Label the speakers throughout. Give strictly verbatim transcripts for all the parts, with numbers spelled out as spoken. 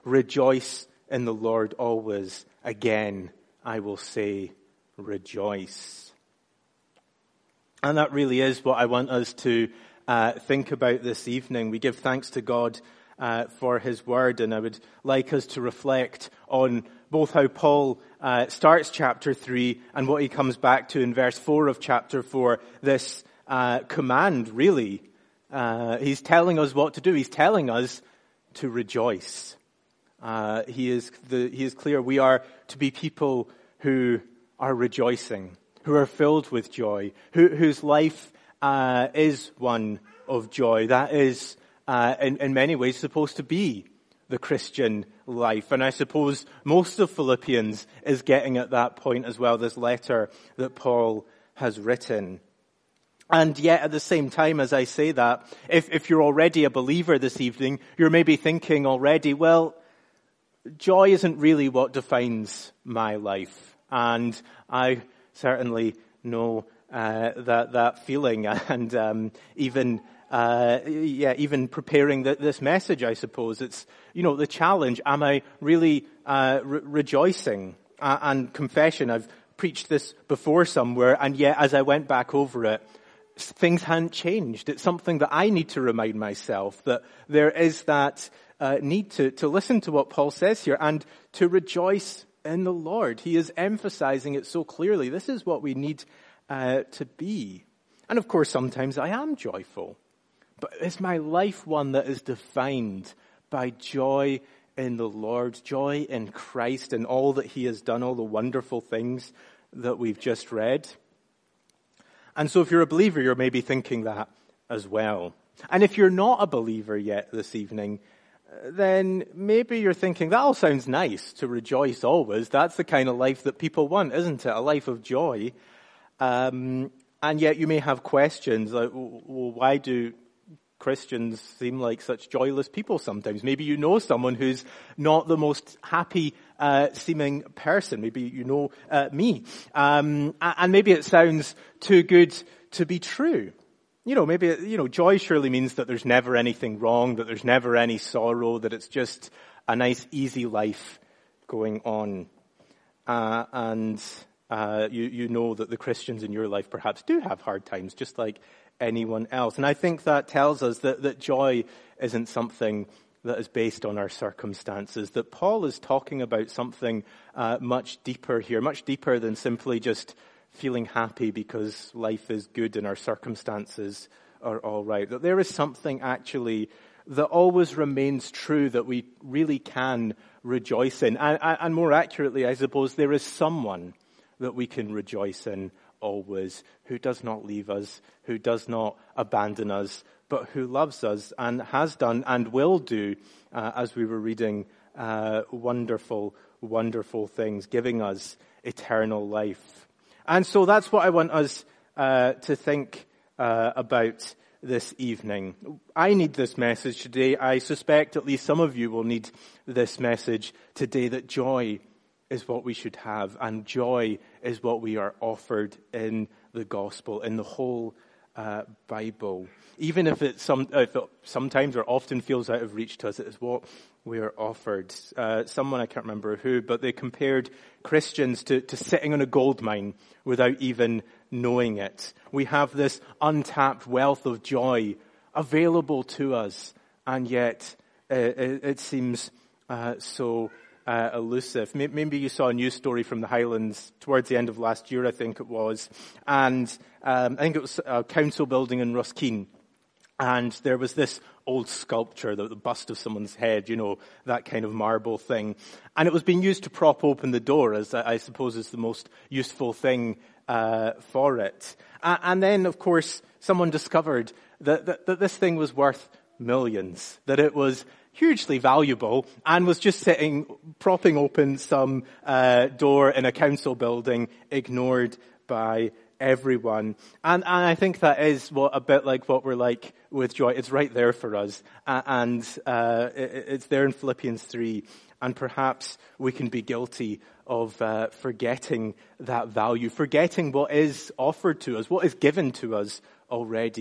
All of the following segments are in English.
Speaker 1: rejoice in the Lord always. Again, I will say, rejoice. And that really is what I want us to uh, think about this evening. We give thanks to God uh, for his word, and I would like us to reflect on both how Paul uh, starts chapter three and what he comes back to in verse four of chapter four, this uh, command, really. Uh, he's telling us what to do. He's telling us to rejoice. Uh, he is the, he is clear we are to be people who are rejoicing, who are filled with joy, who, whose life uh, is one of joy. That is, uh, in, in many ways, supposed to be the Christian life. And I suppose most of Philippians is getting at that point as well, this letter that Paul has written. And yet at the same time, as I say that, if, if you're already a believer this evening, you're maybe thinking already, well, joy isn't really what defines my life. And I certainly know uh, that that feeling, and um, even uh, yeah, even preparing the, this message, I suppose it's you know the challenge. Am I really uh, re- rejoicing? Uh, and confession, I've preached this before somewhere, and yet as I went back over it, things hadn't changed. It's something that I need to remind myself that there is that uh, need to to listen to what Paul says here and to rejoice in the Lord. He is emphasizing it so clearly. This is what we need uh, to be. And of course, sometimes I am joyful. But is my life one that is defined by joy in the Lord, joy in Christ and all that he has done, all the wonderful things that we've just read? And so if you're a believer, you're maybe thinking that as well. And if you're not a believer yet this evening, then maybe you're thinking, that all sounds nice, to rejoice always. That's the kind of life that people want, isn't it? A life of joy. Um, and yet you may have questions like, well, why do Christians seem like such joyless people sometimes? Maybe you know someone who's not the most happy uh, seeming person. Maybe you know uh, me. Um, and maybe it sounds too good to be true. You know, maybe, you know, joy surely means that there's never anything wrong, that there's never any sorrow, that it's just a nice, easy life going on. Uh, and uh, you, you know that the Christians in your life perhaps do have hard times, just like anyone else. And I think that tells us that, that joy isn't something that is based on our circumstances, that Paul is talking about something uh, much deeper here, much deeper than simply just feeling happy because life is good and our circumstances are all right. That there is something actually that always remains true that we really can rejoice in. And, and more accurately, I suppose, there is someone that we can rejoice in always, who does not leave us, who does not abandon us, but who loves us and has done and will do, uh, as we were reading, uh, wonderful, wonderful things, giving us eternal life. And so that's what I want us uh, to think uh, about this evening. I need this message today. I suspect at least some of you will need this message today, that joy is what we should have, and joy is what we are offered in the gospel, in the whole uh, Bible. Even if it, some, if it sometimes or often feels out of reach to us, it is what we are offered. Uh, someone, I can't remember who, but they compared Christians to, to sitting on a gold mine without even knowing it. We have this untapped wealth of joy available to us, and yet uh, it, it seems uh, so uh, elusive. Maybe you saw a news story from the Highlands towards the end of last year, I think it was, and um, I think it was a council building in Ruskeen. And there was this old sculpture, the, the bust of someone's head, you know, that kind of marble thing. And it was being used to prop open the door, as I, I suppose is the most useful thing uh, for it. Uh, and then, of course, someone discovered that, that, that this thing was worth millions, that it was hugely valuable and was just sitting, propping open some uh, door in a council building, ignored by everyone. And, and I think that is what a bit like what we're like with joy. It's right there for us. Uh, and uh, it, it's there in Philippians three. And perhaps we can be guilty of uh, forgetting that value, forgetting what is offered to us, what is given to us already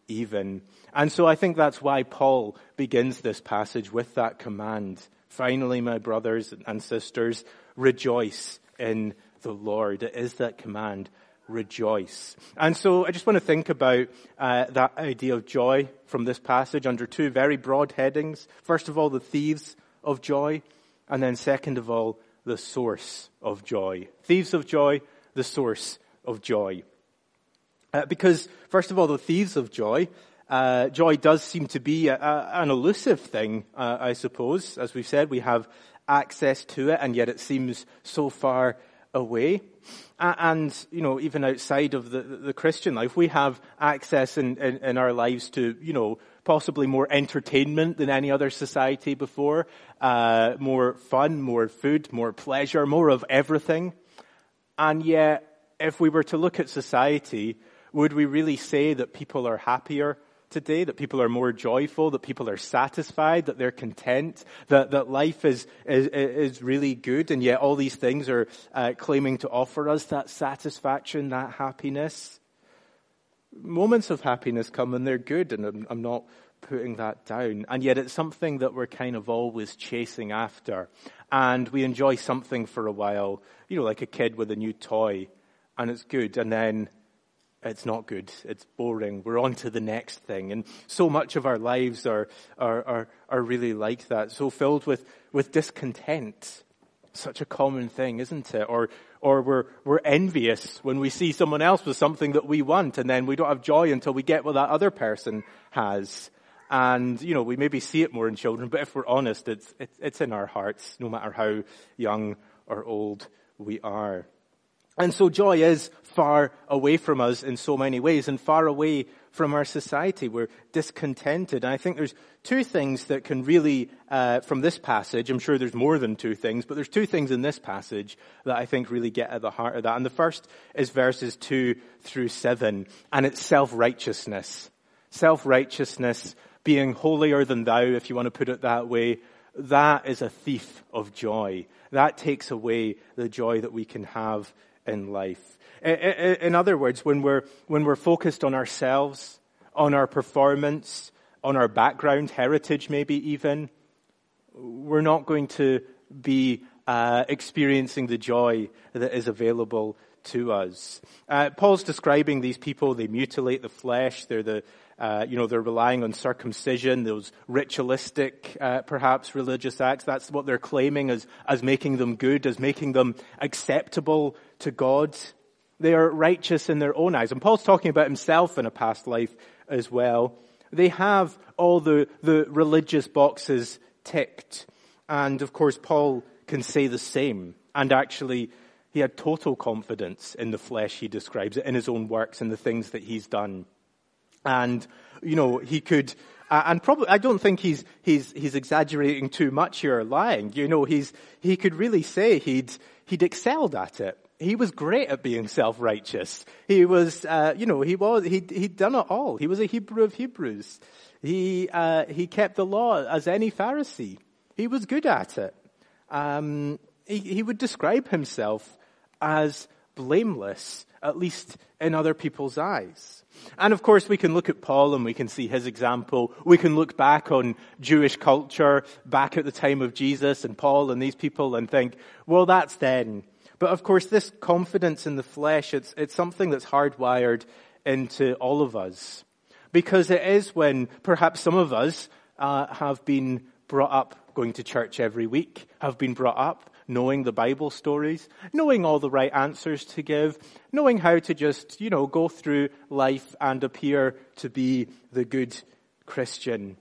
Speaker 1: even. And so I think that's why Paul begins this passage with that command. Finally, my brothers and sisters, rejoice in the Lord. It is that command, rejoice. And so I just want to think about uh, that idea of joy from this passage under two very broad headings. First of all, the thieves of joy, and then second of all, the source of joy. Thieves of joy, the source of joy. Uh, because, first of all, the thieves of joy, uh, joy does seem to be a, a, an elusive thing, uh, I suppose. As we've said, we have access to it, and yet it seems so far away. Uh, and, you know, even outside of the, the Christian life, we have access in, in, in our lives to, you know, possibly more entertainment than any other society before, uh, more fun, more food, more pleasure, more of everything. And yet, if we were to look at society, would we really say that people are happier today, that people are more joyful, that people are satisfied, that they're content, that, that life is, is, is really good, and yet all these things are uh, claiming to offer us that satisfaction, that happiness? Moments of happiness come and they're good, and I'm, I'm not putting that down. And yet it's something that we're kind of always chasing after. And we enjoy something for a while, you know, like a kid with a new toy, and it's good, and then it's not good. It's boring. We're on to the next thing. And so much of our lives are are are, are really like that. So filled with, with discontent. Such a common thing, isn't it? Or or we're we're envious when we see someone else with something that we want, and then we don't have joy until we get what that other person has. And, you know, we maybe see it more in children, but if we're honest, it's it's, it's in our hearts, no matter how young or old we are. And so joy is far away from us in so many ways, and far away from our society. We're discontented. And I think there's two things that can really, uh, from this passage, I'm sure there's more than two things, but there's two things in this passage that I think really get at the heart of that. And the first is verses two through seven, and it's self-righteousness. Self-righteousness, being holier than thou, if you want to put it that way, that is a thief of joy. That takes away the joy that we can have in life. In other words, when we're when we're focused on ourselves, on our performance, on our background, heritage maybe even, we're not going to be uh, experiencing the joy that is available to us. Uh, Paul's describing these people. They mutilate the flesh. They're the Uh, you know, they're relying on circumcision, those ritualistic, uh, perhaps religious acts. That's what they're claiming as, as making them good, as making them acceptable to God. They are righteous in their own eyes. And Paul's talking about himself in a past life as well. They have all the, the religious boxes ticked. And of course, Paul can say the same. And actually, he had total confidence in the flesh, he describes it, in his own works and the things that he's done. And, you know, he could, uh, and probably, I don't think he's, he's, he's exaggerating too much here, lying. You know, he's, he could really say he'd, he'd excelled at it. He was great at being self-righteous. He was, uh, you know, he was, he'd, he'd done it all. He was a Hebrew of Hebrews. He, uh, he kept the law as any Pharisee. He was good at it. Um, he, he would describe himself as blameless, at least in other people's eyes. And of course, we can look at Paul and we can see his example. We can look back on Jewish culture, back at the time of Jesus and Paul and these people, and think, well, that's then. But of course, this confidence in the flesh, it's, it's something that's hardwired into all of us. Because it is when perhaps some of us uh, have been brought up going to church every week, have been brought up knowing the Bible stories, knowing all the right answers to give, knowing how to just, you know, go through life and appear to be the good Christian.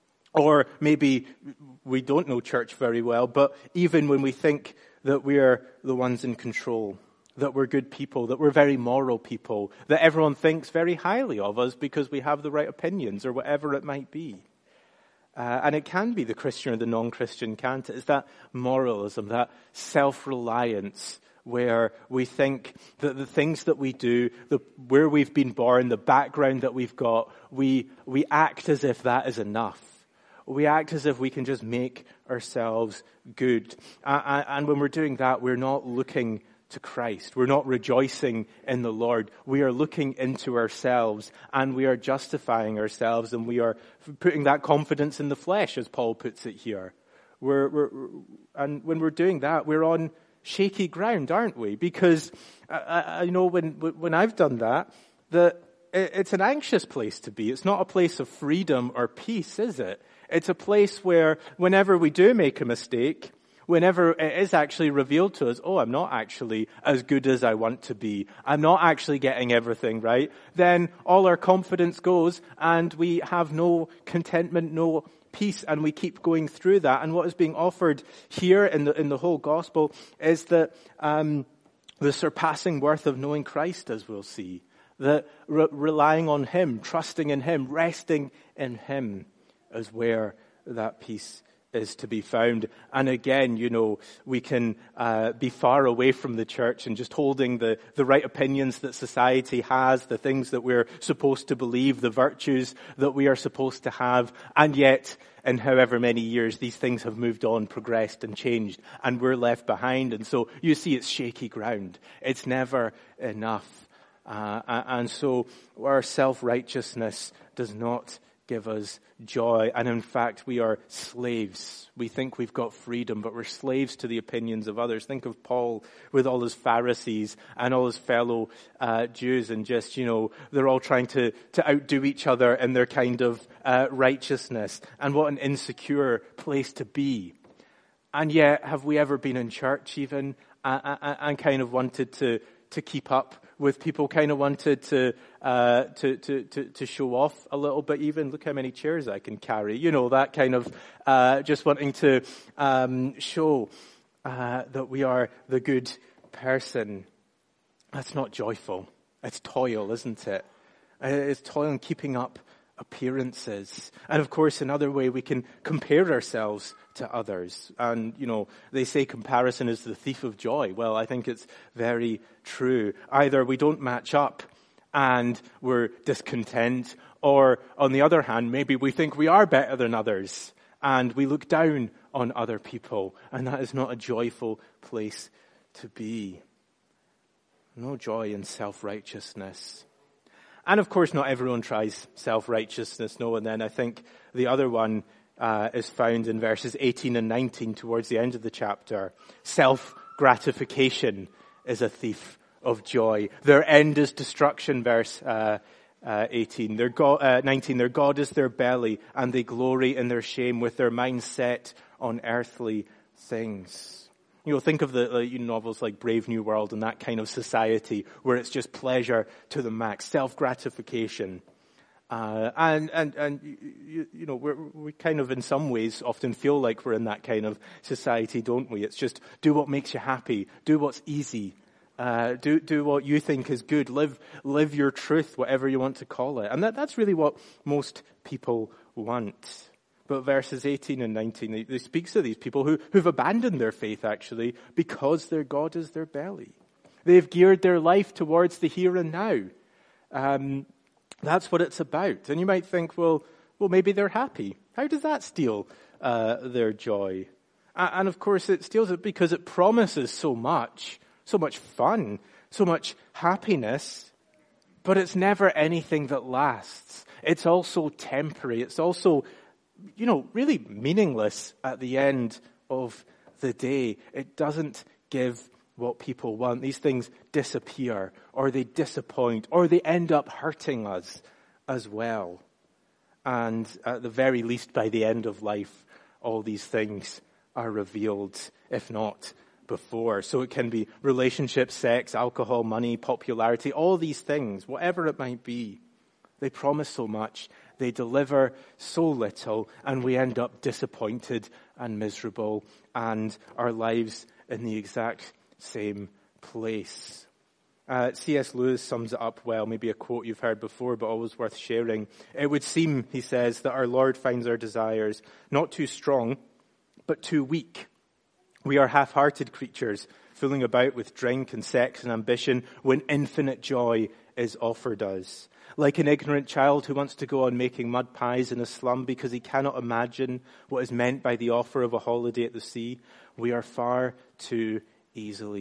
Speaker 1: Or maybe we don't know church very well, but even when we think that we're the ones in control, that we're good people, that we're very moral people, that everyone thinks very highly of us because we have the right opinions or whatever it might be. Uh, and it can be the Christian or the non-Christian, can't it? It's that moralism, that self-reliance where we think that the things that we do, the, where we've been born, the background that we've got, we, we act as if that is enough. We act as if we can just make ourselves good. Uh, and when we're doing that, we're not looking to Christ. We're not rejoicing in the Lord. We are looking into ourselves, and we are justifying ourselves, and we are putting that confidence in the flesh, as Paul puts it here. We're, we're, and when we're doing that, we're on shaky ground, aren't we? Because I, I know when when I've done that, that it's an anxious place to be. It's not a place of freedom or peace, is it? It's a place where whenever we do make a mistake, whenever it is actually revealed to us, oh, I'm not actually as good as I want to be, I'm not actually getting everything right, then all our confidence goes and we have no contentment, no peace, and we keep going through that. And what is being offered here in the in the whole gospel is that um, the surpassing worth of knowing Christ, as we'll see, that re- relying on Him, trusting in Him, resting in Him is where that peace is to be found. And again, you know, we can uh, be far away from the church and just holding the, the right opinions that society has, the things that we're supposed to believe, the virtues that we are supposed to have. And yet, in however many years, these things have moved on, progressed and changed, and we're left behind. And so you see it's shaky ground. It's never enough. Uh, and so our self-righteousness does not give us joy. And in fact, we are slaves. We think we've got freedom, but we're slaves to the opinions of others. Think of Paul with all his Pharisees and all his fellow uh, Jews, and just, you know, they're all trying to, to outdo each other in their kind of uh, righteousness. And what an insecure place to be. And yet, have we ever been in church even uh, and kind of wanted to, to keep up with people, kind of wanted to, uh, to, to, to, to show off a little bit even? Look how many chairs I can carry. You know, that kind of, uh, just wanting to, um, show, uh, that we are the good person. That's not joyful. It's toil, isn't it? It's toil in keeping up appearances. And of course, another way we can compare ourselves to others. And, you know, they say comparison is the thief of joy. Well, I think it's very true. Either we don't match up and we're discontent, or on the other hand, maybe we think we are better than others and we look down on other people. And that is not a joyful place to be. No joy in self-righteousness. And of course, not everyone tries self-righteousness, no. And then I think the other one uh, is found in verses eighteen and nineteen towards the end of the chapter. Self-gratification is a thief of joy. Their end is destruction, verse uh, uh, eighteen. Their God, uh, nineteen, their God is their belly, and they glory in their shame with their minds set on earthly things. You know, think of the uh, you know, novels like Brave New World and that kind of society where it's just pleasure to the max, self-gratification. Uh, and, and, and, you, you know, we're, we kind of in some ways often feel like we're in that kind of society, don't we? It's just do what makes you happy, do what's easy, uh, do, do what you think is good, live, live your truth, whatever you want to call it. And that, that's really what most people want. But verses eighteen and nineteen, they, they speaks to these people who, who've abandoned their faith, actually, because their God is their belly. They've geared their life towards the here and now. Um, that's what it's about. And you might think, well, well, maybe they're happy. How does that steal uh, their joy? And, and of course, it steals it because it promises so much, so much fun, so much happiness, but it's never anything that lasts. It's also temporary. It's also, you know, really meaningless at the end of the day. It doesn't give what people want. These things disappear, or they disappoint, or they end up hurting us as well. And at the very least, by the end of life, all these things are revealed, if not before. So it can be relationships, sex, alcohol, money, popularity, all these things, whatever it might be. They promise so much, they deliver so little, and we end up disappointed and miserable, and our lives in the exact same place. Uh, C S Lewis sums it up well, maybe a quote you've heard before, but always worth sharing. It would seem, he says, that our Lord finds our desires not too strong, but too weak. We are half-hearted creatures, fooling about with drink and sex and ambition when infinite joy is offered us. Like an ignorant child who wants to go on making mud pies in a slum because he cannot imagine what is meant by the offer of a holiday at the sea, we are far too easily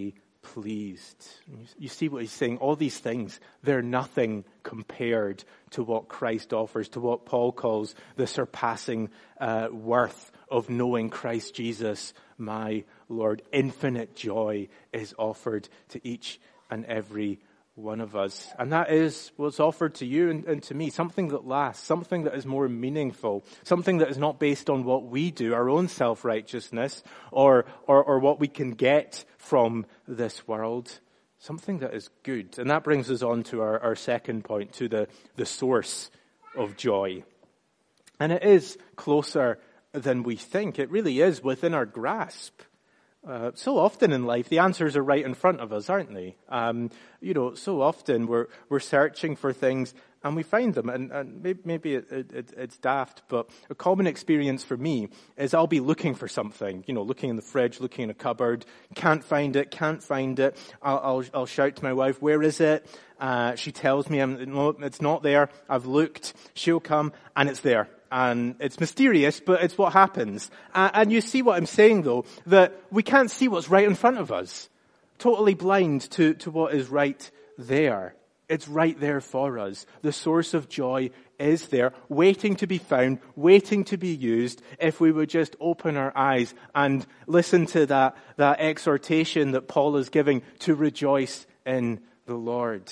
Speaker 1: pleased. You see what he's saying? All these things, they're nothing compared to what Christ offers, to what Paul calls the surpassing uh, worth of knowing Christ Jesus, my Lord. Infinite joy is offered to each and every one of us. And that is what's offered to you and, and to me, something that lasts, something that is more meaningful, something that is not based on what we do, our own self-righteousness, or, or, or what we can get from this world, something that is good. And that brings us on to our, our second point, to the, the source of joy. And it is closer than we think. It really is within our grasp. Uh, so often in life, the answers are right in front of us, aren't they? Um, you know, so often we're we're searching for things and we find them, and, and maybe, maybe it, it, it's daft, but a common experience for me is I'll be looking for something, you know, looking in the fridge, looking in a cupboard, can't find it, can't find it. I'll I'll, I'll shout to my wife, "Where is it?" Uh, she tells me, I'm, "No, it's not there. I've looked." She'll come, and it's there. And it's mysterious, but it's what happens. Uh, and you see what I'm saying, though, that we can't see what's right in front of us. Totally blind to, to what is right there. It's right there for us. The source of joy is there, waiting to be found, waiting to be used, if we would just open our eyes and listen to that, that exhortation that Paul is giving to rejoice in the Lord.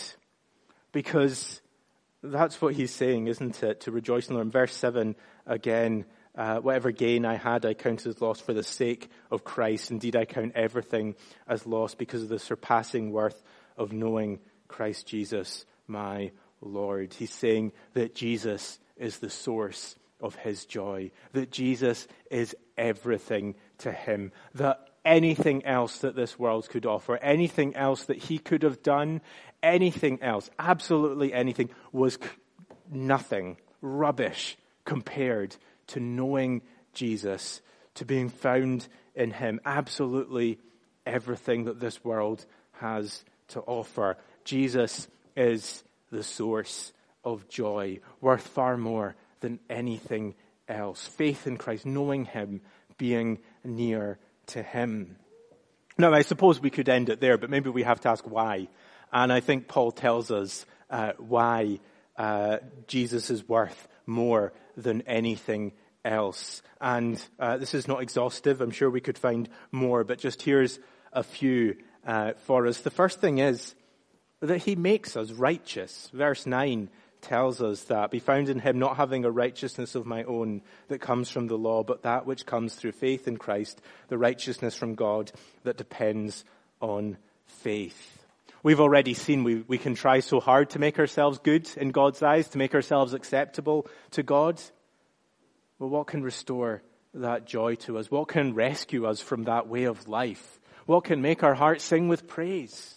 Speaker 1: Because that's what he's saying, isn't it? To rejoice in the Lord. In verse seven, again, uh, whatever gain I had, I count as loss for the sake of Christ. Indeed, I count everything as loss because of the surpassing worth of knowing Christ Jesus, my Lord. He's saying that Jesus is the source of his joy, that Jesus is everything to him, that anything else that this world could offer, anything else that he could have done, anything else, absolutely anything, was nothing, rubbish, compared to knowing Jesus, to being found in him. Absolutely everything that this world has to offer. Jesus is the source of joy, worth far more than anything else. Faith in Christ, knowing him, being near to him. Now, I suppose we could end it there, but maybe we have to ask why. And I think Paul tells us uh, why uh, Jesus is worth more than anything else. And uh, this is not exhaustive. I'm sure we could find more, but just here's a few uh, for us. The first thing is that he makes us righteous. Verse nine tells us that, "Be found in him, not having a righteousness of my own that comes from the law, but that which comes through faith in Christ, the righteousness from God that depends on faith." We've already seen we, we can try so hard to make ourselves good in God's eyes, to make ourselves acceptable to God. Well, what can restore that joy to us? What can rescue us from that way of life? What can make our hearts sing with praise?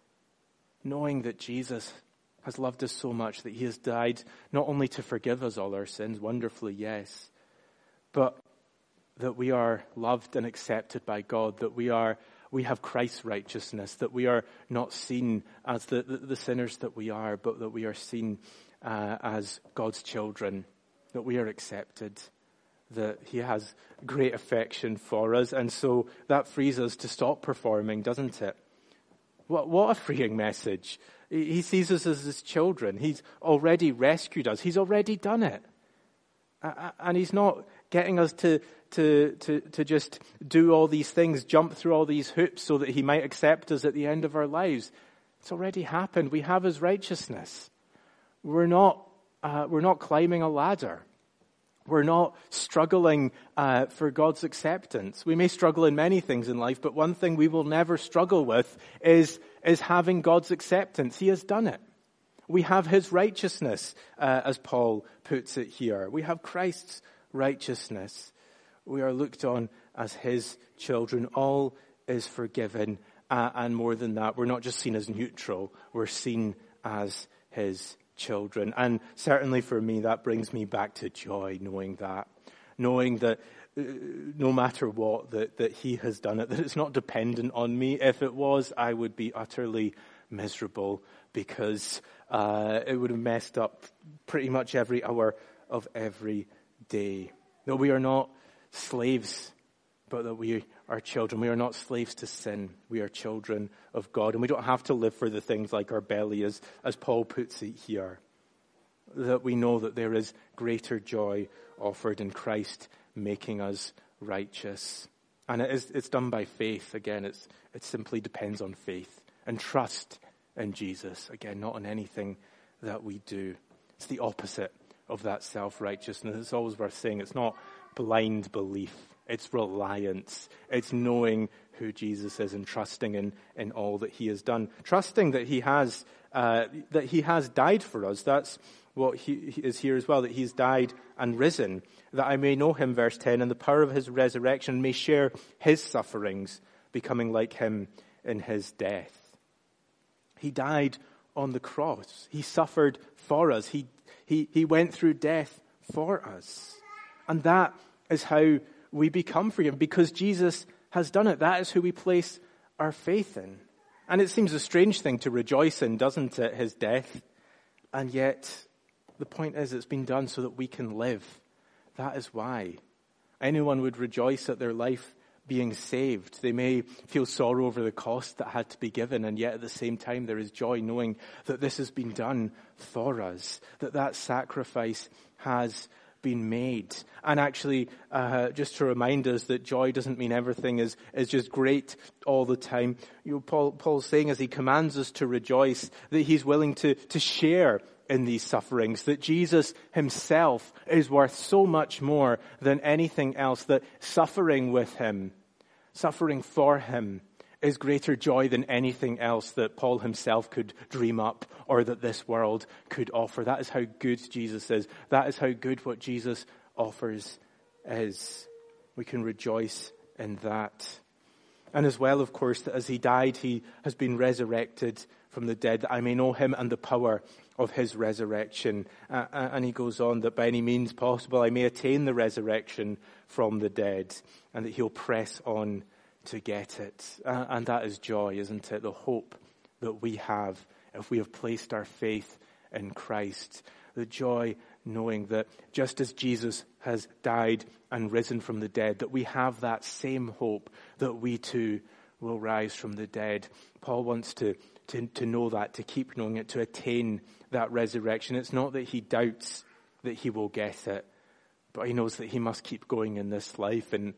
Speaker 1: Knowing that Jesus has loved us so much that he has died not only to forgive us all our sins, wonderfully, yes, but that we are loved and accepted by God, that we are we have Christ's righteousness, that we are not seen as the, the, the sinners that we are, but that we are seen uh, as God's children, that we are accepted, that he has great affection for us. And so that frees us to stop performing, doesn't it? What, what a freeing message. He sees us as his children. He's already rescued us. He's already done it. And he's not getting us to, to, to, to just do all these things, jump through all these hoops so that he might accept us at the end of our lives. It's already happened. We have his righteousness. We're not, uh, we're not climbing a ladder. We're not struggling uh, for God's acceptance. We may struggle in many things in life, but one thing we will never struggle with is, is having God's acceptance. He has done it. We have his righteousness, uh, as Paul puts it here. We have Christ's righteousness. We are looked on as his children. All is forgiven. Uh, and more than that, we're not just seen as neutral. We're seen as his children. And certainly for me, that brings me back to joy, knowing that. Knowing that uh, no matter what, that, that he has done it, that it's not dependent on me. If it was, I would be utterly miserable because uh, it would have messed up pretty much every hour of every day. No, we are not slaves but that we are children. We are not slaves to sin. We are children of God. And we don't have to live for the things like our belly, as, as Paul puts it here. That we know that there is greater joy offered in Christ making us righteous. And it is, it's done by faith. Again, it's, it simply depends on faith and trust in Jesus. Again, not on anything that we do. It's the opposite of that self-righteousness. It's always worth saying it's not blind belief. It's reliance. It's knowing who Jesus is and trusting in, in all that he has done. Trusting that he has, uh, that he has died for us. That's what he, he is here as well, that he's died and risen, that I may know him, verse ten, and the power of his resurrection, may share his sufferings, becoming like him in his death. He died on the cross. He suffered for us. He, he, he went through death for us. And that is how we become free. And because Jesus has done it, that is who we place our faith in. And it seems a strange thing to rejoice in, doesn't it, his death? And yet, the point is it's been done so that we can live. That is why. Anyone would rejoice at their life being saved. They may feel sorrow over the cost that had to be given, and yet at the same time there is joy knowing that this has been done for us, that that sacrifice has been made. And actually, uh, just to remind us that joy doesn't mean everything is, is just great all the time. You know, Paul, Paul's saying as he commands us to rejoice, that he's willing to, to share in these sufferings, that Jesus himself is worth so much more than anything else, that suffering with him, suffering for him, is greater joy than anything else that Paul himself could dream up or that this world could offer. That is how good Jesus is. That is how good what Jesus offers is. We can rejoice in that. And as well, of course, that as he died, he has been resurrected from the dead, that I may know him and the power of his resurrection. Uh, and he goes on, that by any means possible I may attain the resurrection from the dead, and that he'll press on to get it. Uh, and that is joy, isn't it? The hope that we have if we have placed our faith in Christ. The joy knowing that just as Jesus has died and risen from the dead, that we have that same hope that we too will rise from the dead. Paul wants to, to, to know that, to keep knowing it, to attain that resurrection. It's not that he doubts that he will get it, but he knows that he must keep going in this life and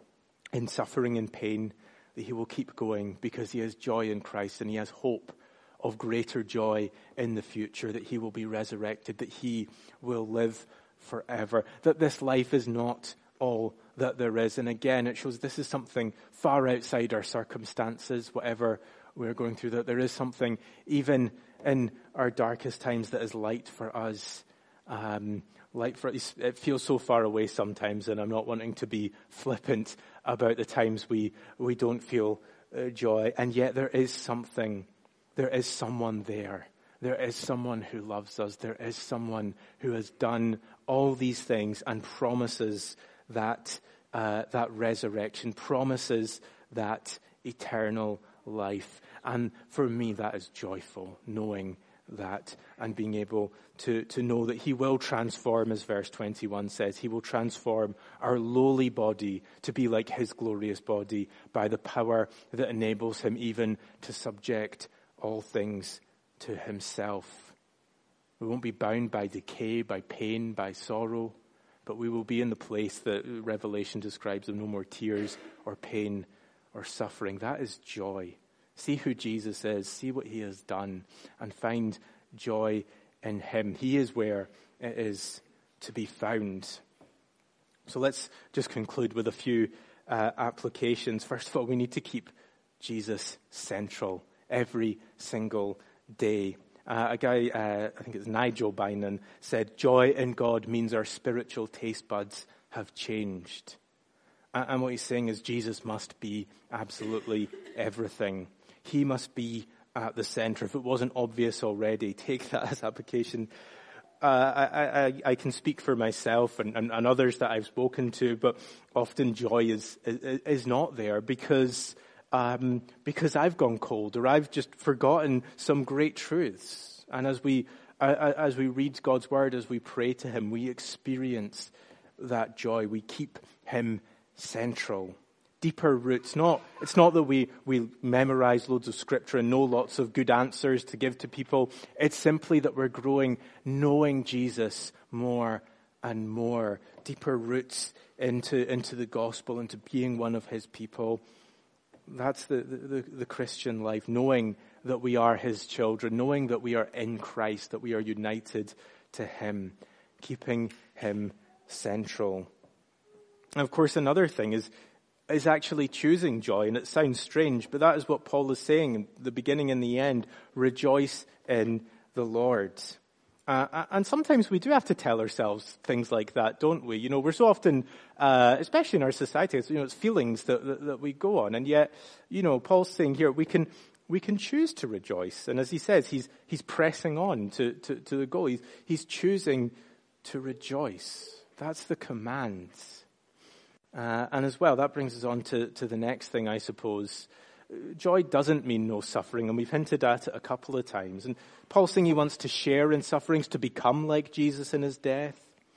Speaker 1: in suffering and pain, that he will keep going because he has joy in Christ and he has hope of greater joy in the future, that he will be resurrected, that he will live forever, that this life is not all that there is. And again, it shows this is something far outside our circumstances, whatever we're going through, that there is something even in our darkest times that is light for us. Um, light for us. It feels so far away sometimes, and I'm not wanting to be flippant about the times we, we don't feel uh, joy. And yet there is something, there is someone there. There is someone who loves us. There is someone who has done all these things and promises that uh, that resurrection, promises that eternal life. And for me, that is joyful, knowing that and being able to, to know that he will transform, as verse twenty-one says, he will transform our lowly body to be like his glorious body by the power that enables him even to subject all things to himself. We won't be bound by decay, by pain, by sorrow, but we will be in the place that Revelation describes of no more tears or pain or suffering. That is joy. See who Jesus is, see what he has done, and find joy in him. He is where it is to be found. So let's just conclude with a few uh, applications. First of all, we need to keep Jesus central every single day. Uh, a guy, uh, I think it's Nigel Bynon, said, joy in God means our spiritual taste buds have changed. And, and what he's saying is Jesus must be absolutely everything. He must be at the center. If it wasn't obvious already, take that as application. Uh, I, I, I can speak for myself and, and, and others that I've spoken to, but often joy is is, is not there because um, because I've gone cold or I've just forgotten some great truths. And as we uh, as we read God's word, as we pray to him, we experience that joy. We keep him central. deeper roots. Not, it's not that we, we memorize loads of scripture and know lots of good answers to give to people. It's simply that we're growing, knowing Jesus more and more. Deeper roots into, into the gospel, into being one of his people. That's the, the, the Christian life, knowing that we are his children, knowing that we are in Christ, that we are united to him, keeping him central. And of course, another thing is, is actually choosing joy. And it sounds strange, but that is what Paul is saying in the beginning and the end. Rejoice in the Lord. Uh, and sometimes we do have to tell ourselves things like that, don't we? You know, we're so often, uh, especially in our society, it's, you know, it's feelings that, that, that we go on. And yet, you know, Paul's saying here, we can, we can choose to rejoice. And as he says, he's, he's pressing on to, to, to the goal. He's, he's choosing to rejoice. That's the command. Uh, and as well, that brings us on to, to the next thing, I suppose. Joy doesn't mean no suffering, and we've hinted at it a couple of times. And Paul's saying he wants to share in sufferings, to become like Jesus in his death.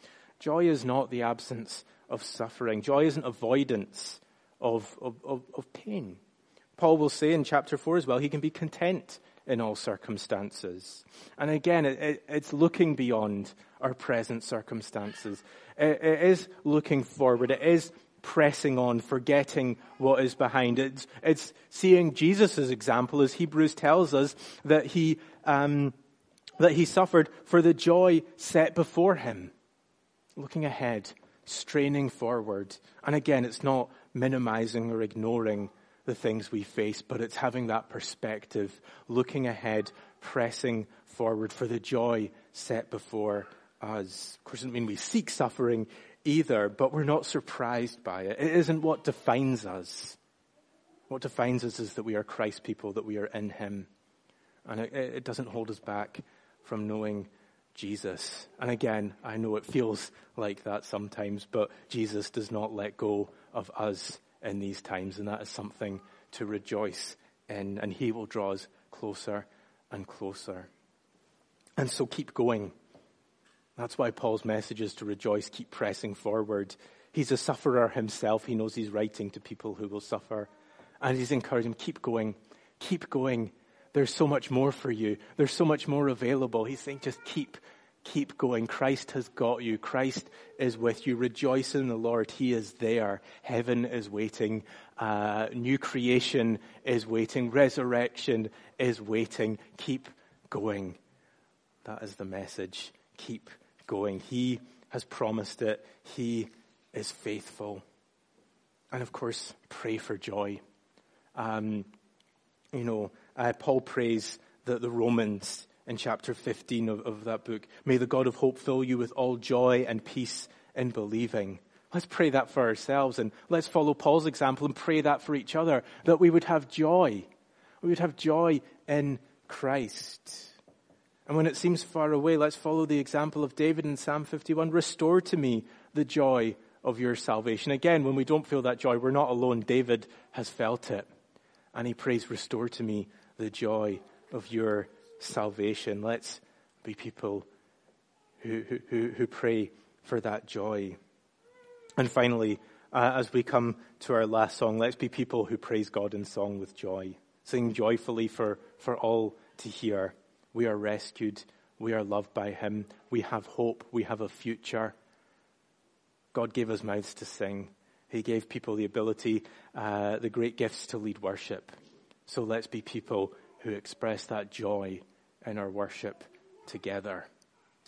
Speaker 1: Joy is not the absence of suffering. Joy isn't avoidance of, of, of, of pain. Paul will say in chapter four as well, he can be content in all circumstances. And again, it, it, it's looking beyond our present circumstances. It, it is looking forward. It is pressing on, forgetting what is behind. It's, it's seeing Jesus' example, as Hebrews tells us, that he, um, that he suffered for the joy set before him. Looking ahead, straining forward. And again, it's not minimizing or ignoring the things we face, but it's having that perspective, looking ahead, pressing forward for the joy set before us. Of course, it doesn't mean we seek suffering either, but we're not surprised by it. It isn't what defines us. What defines us is that we are Christ people, that we are in him. And it, it doesn't hold us back from knowing Jesus. And again, I know it feels like that sometimes, but Jesus does not let go of us in these times, and that is something to rejoice in, and he will draw us closer and closer. And so keep going. That's why Paul's message is to rejoice, keep pressing forward. He's a sufferer himself. He knows he's writing to people who will suffer. And he's encouraging them, keep going, keep going. There's so much more for you. There's so much more available. He's saying, just keep, keep going. Christ has got you. Christ is with you. Rejoice in the Lord. He is there. Heaven is waiting. Uh, new creation is waiting. Resurrection is waiting. Keep going. That is the message. Keep going. He has promised it. He is faithful. And of course, pray for joy. Um, you know, uh, Paul prays that the Romans in chapter fifteen of, of that book, may the God of hope fill you with all joy and peace in believing. Let's pray that for ourselves, and let's follow Paul's example and pray that for each other, that we would have joy. We would have joy in Christ. And when it seems far away, let's follow the example of David in Psalm fifty-one. Restore to me the joy of your salvation. Again, when we don't feel that joy, we're not alone. David has felt it. And he prays, restore to me the joy of your salvation. Let's be people who, who, who pray for that joy. And finally, uh, as we come to our last song, let's be people who praise God in song with joy. Sing joyfully for, for all to hear. We are rescued. We are loved by him. We have hope. We have a future. God gave us mouths to sing. He gave people the ability, uh, the great gifts to lead worship. So let's be people who express that joy in our worship together.